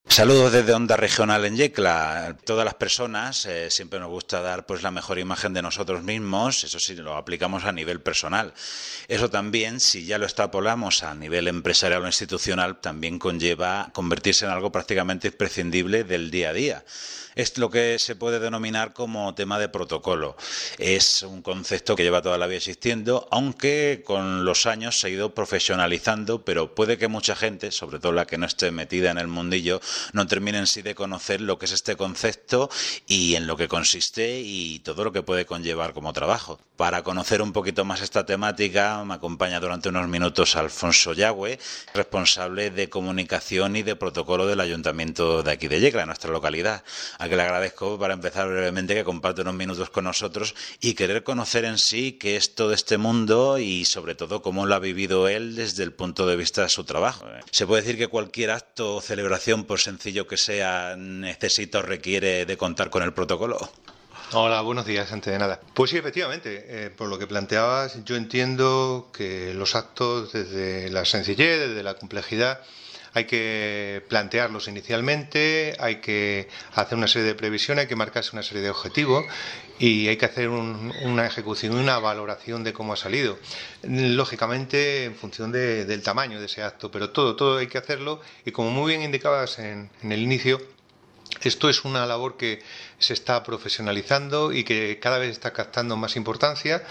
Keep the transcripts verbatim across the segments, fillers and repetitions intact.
Saludos desde Onda Regional en Yecla. Todas las personas eh, siempre nos gusta dar pues la mejor imagen de nosotros mismos, eso sí, lo aplicamos a nivel personal. Eso también, si ya lo extrapolamos a nivel empresarial o institucional, también conlleva convertirse en algo prácticamente imprescindible del día a día. Es lo que se puede denominar como tema de protocolo. Es un concepto que lleva toda la vida existiendo, aunque con los años se ha ido profesionalizando, pero puede que mucha gente, sobre todo la que no esté metida en el mundillo, no termine en sí de conocer lo que es este concepto y en lo que consiste y todo lo que puede conllevar como trabajo. Para conocer un poquito más esta temática, me acompaña durante unos minutos Alfonso Yagüe, responsable de comunicación y de protocolo del Ayuntamiento de aquí de Yecla, nuestra localidad, a que le agradezco para empezar brevemente que comparte unos minutos con nosotros y querer conocer en sí qué es todo este mundo y sobre todo cómo lo ha vivido él desde el punto de vista de su trabajo. Se puede decir que cualquier acto o celebración, por sencillo que sea, necesita o requiere de contar con el protocolo. Hola, buenos días, antes de nada. Pues sí, efectivamente, eh, por lo que planteabas, yo entiendo que los actos desde la sencillez, desde la complejidad, hay que plantearlos inicialmente, hay que hacer una serie de previsiones, hay que marcarse una serie de objetivos y hay que hacer un, una ejecución y una valoración de cómo ha salido. Lógicamente, en función de, del tamaño de ese acto, pero todo, todo hay que hacerlo y como muy bien indicabas en, en el inicio, esto es una labor que se está profesionalizando y que cada vez está captando más importancia,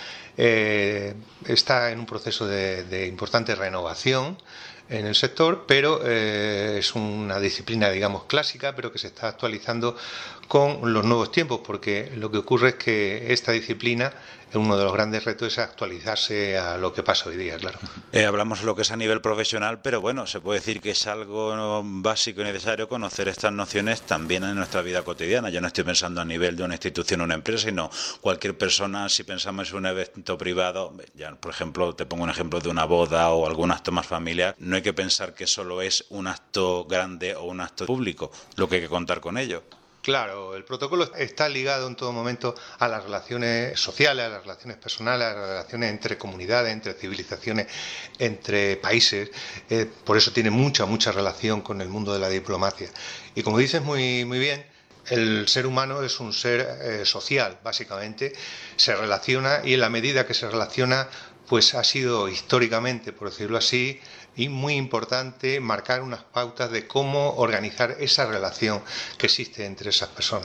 eh, está en un proceso de, de importante renovación en el sector, pero eh, es una disciplina, digamos, clásica, pero que se está actualizando con los nuevos tiempos, porque lo que ocurre es que esta disciplina, uno de los grandes retos es actualizarse a lo que pasa hoy día, claro. Eh, hablamos de lo que es a nivel profesional, pero bueno, se puede decir que es algo básico y necesario conocer estas nociones también en nuestra vida cotidiana. Yo no estoy pensando a nivel de una institución o una empresa, sino cualquier persona, si pensamos en un evento privado, ya por ejemplo, te pongo un ejemplo de una boda o algún acto más familiar, no hay que pensar que solo es un acto grande o un acto público, lo que hay que contar con ello. Claro, el protocolo está ligado en todo momento a las relaciones sociales, a las relaciones personales, a las relaciones entre comunidades, entre civilizaciones, entre países. Eh, por eso tiene mucha, mucha relación con el mundo de la diplomacia. Y como dices muy, muy bien, el ser humano es un ser eh, social, básicamente. Se relaciona y en la medida que se relaciona, pues ha sido históricamente, por decirlo así, y muy importante marcar unas pautas de cómo organizar esa relación que existe entre esas personas.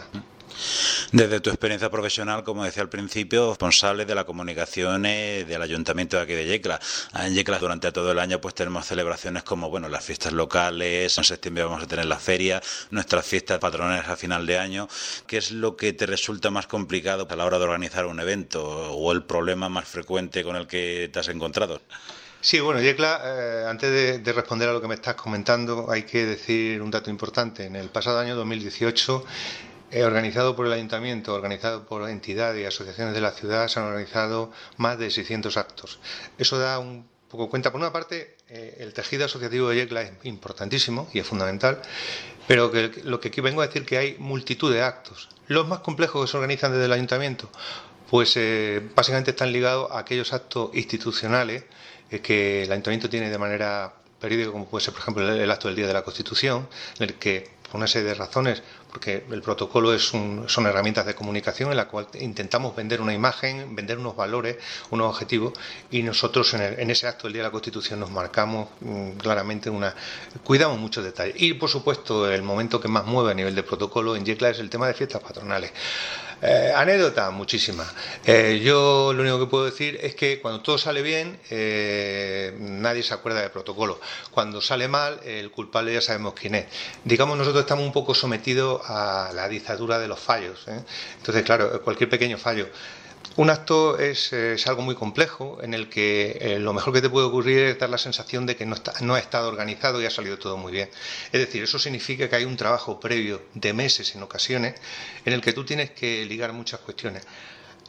Desde tu experiencia profesional, como decía al principio, responsable de la comunicación eh, del Ayuntamiento de aquí de Yecla. En Yecla durante todo el año pues tenemos celebraciones como bueno las fiestas locales, en septiembre vamos a tener la feria, nuestras fiestas patronales a final de año. ¿Qué es lo que te resulta más complicado a la hora de organizar un evento o el problema más frecuente con el que te has encontrado? Sí, bueno, Yecla, eh, antes de, de responder a lo que me estás comentando, hay que decir un dato importante. En el pasado año dos mil dieciocho, eh, organizado por el Ayuntamiento, organizado por entidades y asociaciones de la ciudad, se han organizado más de seiscientos actos. Eso da un poco cuenta. Por una parte, eh, el tejido asociativo de Yecla es importantísimo y es fundamental, pero que, lo que aquí vengo a decir que hay multitud de actos. Los más complejos que se organizan desde el Ayuntamiento, pues eh, básicamente están ligados a aquellos actos institucionales que el Ayuntamiento tiene de manera periódica, como puede ser, por ejemplo, el acto del Día de la Constitución, en el que, por una serie de razones, porque el protocolo es un, son herramientas de comunicación en la cual intentamos vender una imagen, vender unos valores, unos objetivos, y nosotros en, el, en ese acto del Día de la Constitución nos marcamos mmm, claramente una... cuidamos muchos detalles. Y, por supuesto, el momento que más mueve a nivel de protocolo en Yecla es el tema de fiestas patronales. Eh, anécdotas, muchísimas. Eh, yo lo único que puedo decir es que cuando todo sale bien, eh, nadie se acuerda del protocolo. Cuando sale mal, el culpable ya sabemos quién es. Digamos, nosotros estamos un poco sometidos a la dictadura de los fallos, ¿eh? Entonces, claro, cualquier pequeño fallo. Un acto es, es algo muy complejo en el que eh, lo mejor que te puede ocurrir es dar la sensación de que no, está, no ha estado organizado y ha salido todo muy bien. Es decir, eso significa que hay un trabajo previo de meses en ocasiones en el que tú tienes que ligar muchas cuestiones.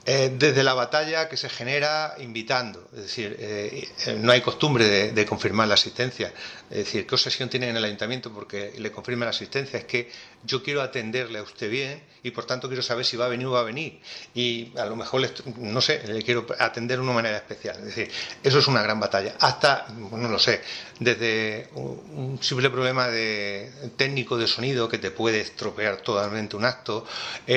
Eh, desde la batalla que se genera invitando, es decir, eh, no hay costumbre de, de confirmar la asistencia, es decir, ¿qué obsesión tienen en el ayuntamiento porque le confirme la asistencia? Es que yo quiero atenderle a usted bien y por tanto quiero saber si va a venir o va a venir y a lo mejor, le, no sé, le quiero atender de una manera especial, es decir, eso es una gran batalla, hasta, no lo sé, desde un simple problema de técnico de sonido que te puede estropear totalmente un acto,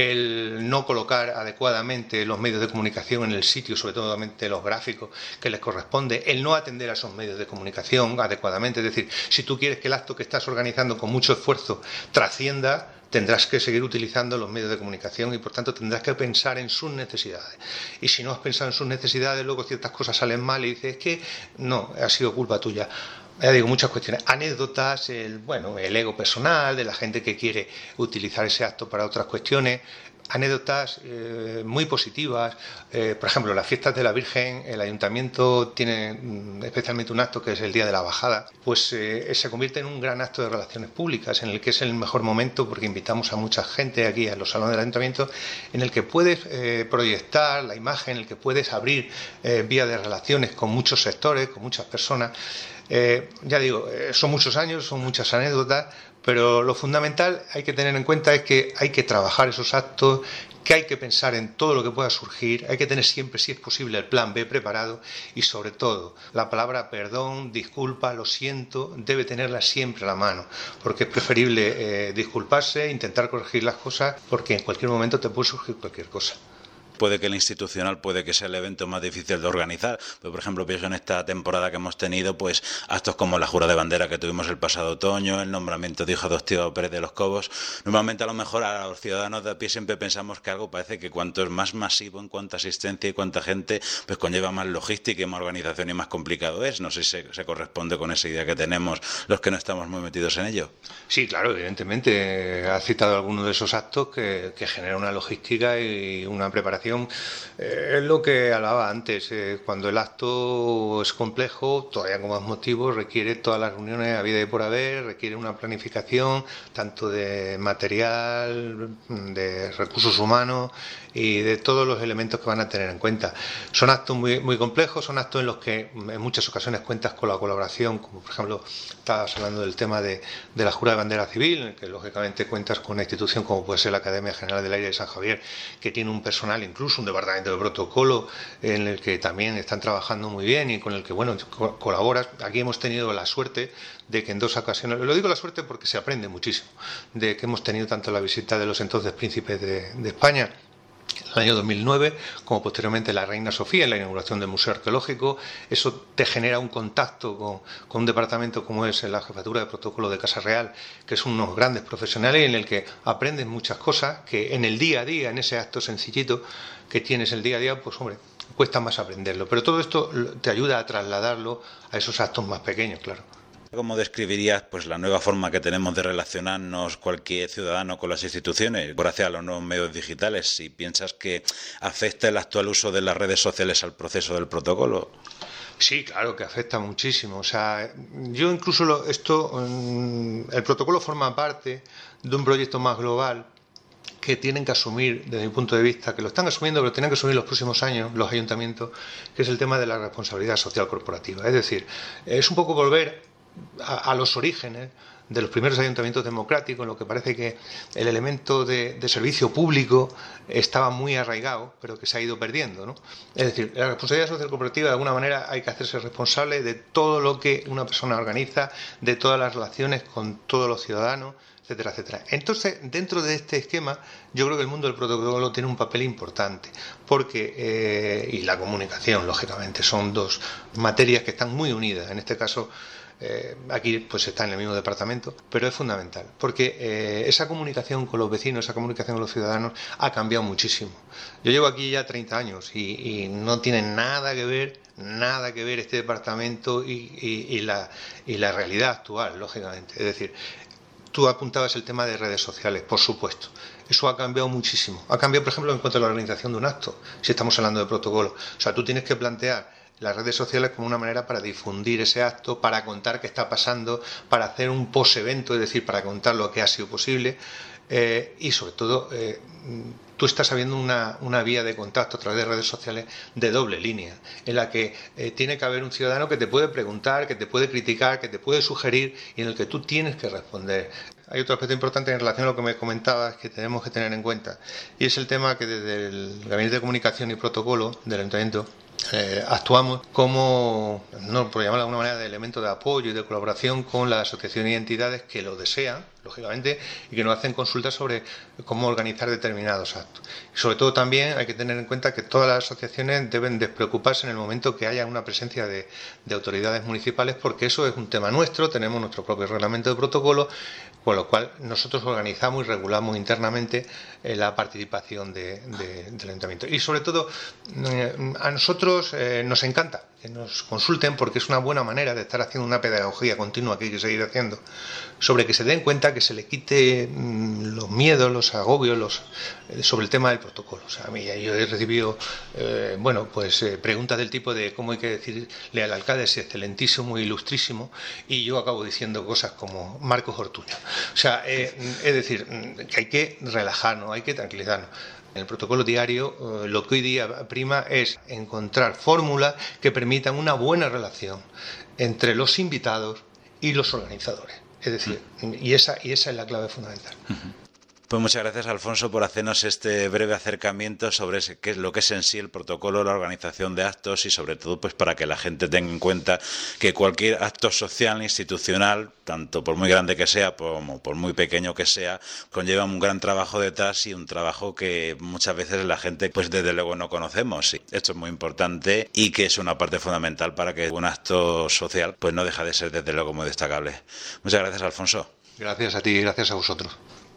el no colocar adecuadamente los medios de comunicación en el sitio, sobre todo los gráficos que les corresponde, el no atender a esos medios de comunicación adecuadamente, es decir, si tú quieres que el acto que estás organizando con mucho esfuerzo trascienda, tendrás que seguir utilizando los medios de comunicación y por tanto tendrás que pensar en sus necesidades. Y si no has pensado en sus necesidades, luego ciertas cosas salen mal y dices, es que no, ha sido culpa tuya. Ya digo, muchas cuestiones, anécdotas, el, bueno, el ego personal de la gente que quiere utilizar ese acto para otras cuestiones, anécdotas eh, muy positivas, eh, por ejemplo, las fiestas de la Virgen, el ayuntamiento tiene mm, especialmente un acto que es el Día de la Bajada, pues eh, se convierte en un gran acto de relaciones públicas, en el que es el mejor momento porque invitamos a mucha gente aquí a los salones del ayuntamiento, en el que puedes eh, proyectar la imagen, en el que puedes abrir eh, vías de relaciones con muchos sectores, con muchas personas. Eh, ya digo, eh, son muchos años, son muchas anécdotas, pero lo fundamental hay que tener en cuenta es que hay que trabajar esos actos, que hay que pensar en todo lo que pueda surgir, hay que tener siempre, si es posible, el plan B preparado y sobre todo la palabra perdón, disculpa, lo siento, debe tenerla siempre a la mano, porque es preferible eh, disculparse, intentar corregir las cosas, porque en cualquier momento te puede surgir cualquier cosa. Puede que el institucional puede que sea el evento más difícil de organizar, pero por ejemplo pienso en esta temporada que hemos tenido, pues actos como la jura de bandera que tuvimos el pasado otoño, el nombramiento de hijo adoptivo Pérez de los Cobos. Normalmente a lo mejor a los ciudadanos de a pie siempre pensamos que algo parece que cuanto es más masivo en cuanto a asistencia y cuánta gente, pues conlleva más logística y más organización y más complicado es. No sé si se, se corresponde con esa idea que tenemos los que no estamos muy metidos en ello. Sí, claro, evidentemente. Has citado algunos de esos actos que, que generan una logística y una preparación. Eh, es lo que hablaba antes, eh, cuando el acto es complejo, todavía con más motivos, requiere todas las reuniones a vida y por haber, requiere una planificación tanto de material, de recursos humanos y de todos los elementos que van a tener en cuenta. Son actos muy, muy complejos, son actos en los que en muchas ocasiones cuentas con la colaboración, como por ejemplo, estabas hablando del tema de, de la jura de bandera civil, en el que lógicamente cuentas con una institución como puede ser la Academia General del Aire de San Javier, que tiene un personal, incluso un departamento de protocolo, en el que también están trabajando muy bien y con el que, bueno, co- colaboras. Aquí hemos tenido la suerte de que en dos ocasiones, lo digo la suerte porque se aprende muchísimo, de que hemos tenido tanto la visita de los entonces príncipes de, de España, en el año dos mil nueve, como posteriormente la Reina Sofía en la inauguración del Museo Arqueológico. Eso te genera un contacto con, con un departamento como es la Jefatura de Protocolo de Casa Real, que son unos grandes profesionales en el que aprendes muchas cosas que en el día a día, en ese acto sencillito que tienes el día a día, pues hombre, cuesta más aprenderlo. Pero todo esto te ayuda a trasladarlo a esos actos más pequeños, claro. ¿Cómo describirías pues la nueva forma que tenemos de relacionarnos cualquier ciudadano con las instituciones gracias a los nuevos medios digitales? Si piensas que afecta el actual uso de las redes sociales al proceso del protocolo. Sí, claro que afecta muchísimo. O sea, yo incluso lo, esto, el protocolo forma parte de un proyecto más global que tienen que asumir, desde mi punto de vista, que lo están asumiendo, pero tienen que asumir los próximos años los ayuntamientos, que es el tema de la responsabilidad social corporativa. Es decir, es un poco volver a, a los orígenes de los primeros ayuntamientos democráticos, en lo que parece que el elemento de, de servicio público estaba muy arraigado, pero que se ha ido perdiendo, ¿no? Es decir, la responsabilidad social corporativa, de alguna manera, hay que hacerse responsable de todo lo que una persona organiza, de todas las relaciones con todos los ciudadanos, etcétera, etcétera. Entonces, dentro de este esquema, yo creo que el mundo del protocolo tiene un papel importante, porque, eh, y la comunicación, lógicamente, son dos materias que están muy unidas. En este caso, Eh, aquí pues está en el mismo departamento, pero es fundamental porque eh, esa comunicación con los vecinos, esa comunicación con los ciudadanos ha cambiado muchísimo. Yo llevo aquí ya treinta años y, y no tiene nada que ver, nada que ver este departamento y, y, y, la, y la realidad actual, lógicamente. Es decir, tú apuntabas el tema de redes sociales, por supuesto. Eso ha cambiado muchísimo. Ha cambiado, por ejemplo, en cuanto a la organización de un acto, si estamos hablando de protocolo. O sea, tú tienes que plantear las redes sociales como una manera para difundir ese acto, para contar qué está pasando, para hacer un post-evento, es decir, para contar lo que ha sido posible eh, y sobre todo eh, tú estás habiendo una, una vía de contacto a través de redes sociales de doble línea, en la que eh, tiene que haber un ciudadano que te puede preguntar, que te puede criticar, que te puede sugerir y en el que tú tienes que responder. Hay otro aspecto importante en relación a lo que me comentabas que tenemos que tener en cuenta, y es el tema que desde el Gabinete de Comunicación y Protocolo del Ayuntamiento Eh, actuamos como, no por llamarlo de alguna manera, de elemento de apoyo y de colaboración con las asociaciones y entidades que lo desean, lógicamente, y que nos hacen consultas sobre cómo organizar determinados actos. Y sobre todo también hay que tener en cuenta que todas las asociaciones deben despreocuparse en el momento que haya una presencia de, de autoridades municipales, porque eso es un tema nuestro, tenemos nuestro propio reglamento de protocolo, con lo cual nosotros organizamos y regulamos internamente eh, la participación de, de, del ayuntamiento. Y sobre todo, eh, a nosotros eh, nos encanta que nos consulten, porque es una buena manera de estar haciendo una pedagogía continua que hay que seguir haciendo, sobre que se den cuenta, que se le quite mmm, los miedos, los agobios los, eh, sobre el tema del protocolo. O sea, a mí yo he recibido eh, bueno, pues eh, preguntas del tipo de cómo hay que decirle al alcalde si excelentísimo, ilustrísimo, y yo acabo diciendo cosas como Marcos Ortuño. O sea, eh, es decir, que hay que relajarnos, hay que tranquilizarnos. En el protocolo diario, eh, lo que hoy día prima es encontrar fórmulas que permitan una buena relación entre los invitados y los organizadores. Es decir, uh-huh. y, esa, y esa es la clave fundamental. Uh-huh. Pues muchas gracias, Alfonso, por hacernos este breve acercamiento sobre ese, qué es lo que es en sí el protocolo, la organización de actos y sobre todo pues para que la gente tenga en cuenta que cualquier acto social, institucional, tanto por muy grande que sea como por muy pequeño que sea, conlleva un gran trabajo detrás y un trabajo que muchas veces la gente pues desde luego no conocemos. Y esto es muy importante y que es una parte fundamental para que un acto social pues no deja de ser desde luego muy destacable. Muchas gracias, Alfonso. Gracias a ti y gracias a vosotros.